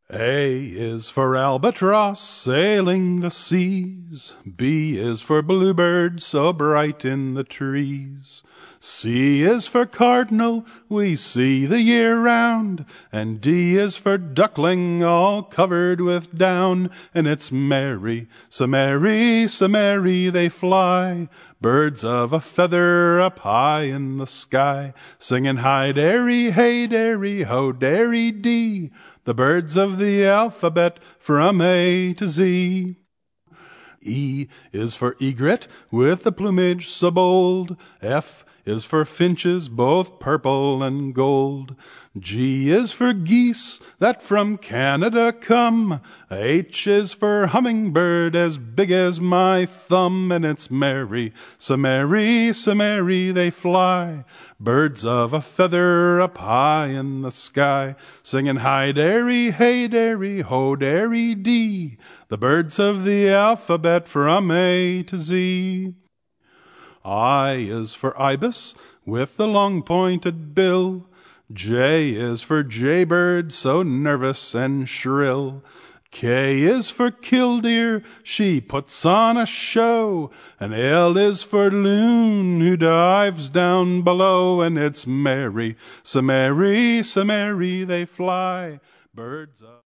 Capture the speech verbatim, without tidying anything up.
A is for albatross sailing the seas. B is for bluebird so bright in the trees. C is for cardinal we see the year round. And D is for duckling all covered with down. And it's merry, so merry, so merry they fly. Birds of a feather up high in the sky, singing hi-dary, hey-dary, ho-dary dee. The birds of the alphabet from A to Z. E is for egret with the plumage so bold. F is for finches both purple and gold. G is for geese that from Canada come. H is for hummingbird as big as my thumb. And it's merry, so merry, so merry they fly. Birds of a feather up high in the sky, singing hi-dary, hey-dary, ho-dary dee. The birds of the alphabet from A to Z. I is for ibis with the long pointed bill. J is for jaybird so nervous and shrill. K is for killdeer, she puts on a show. And L is for loon who dives down below. And it's merry, so merry, so merry they fly. Birds of